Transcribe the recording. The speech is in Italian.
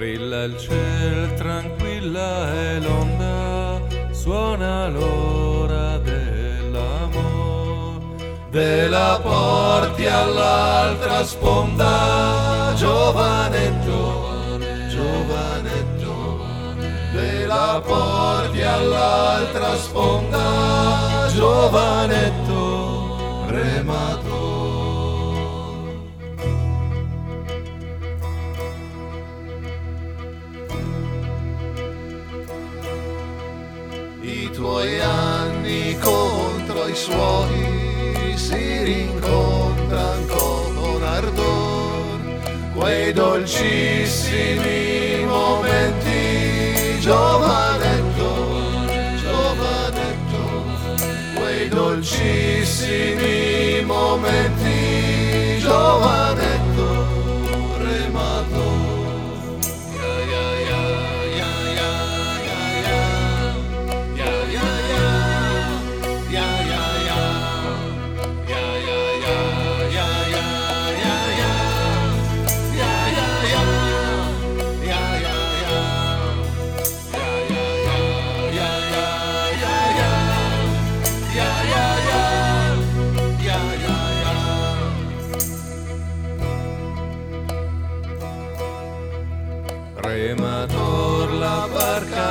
Brilla il ciel, tranquilla è l'onda, suona l'ora dell'amor. Ve la porti all'altra sponda, giovanetto, giovanetto. Ve la porti all'altra sponda, giovanetto, remato. I tuoi anni contro i suoi si rincontran con ardor, quei dolcissimi momenti, giovanetto, giovanetto, quei dolcissimi momenti, giovanetto, remato. Remator la barca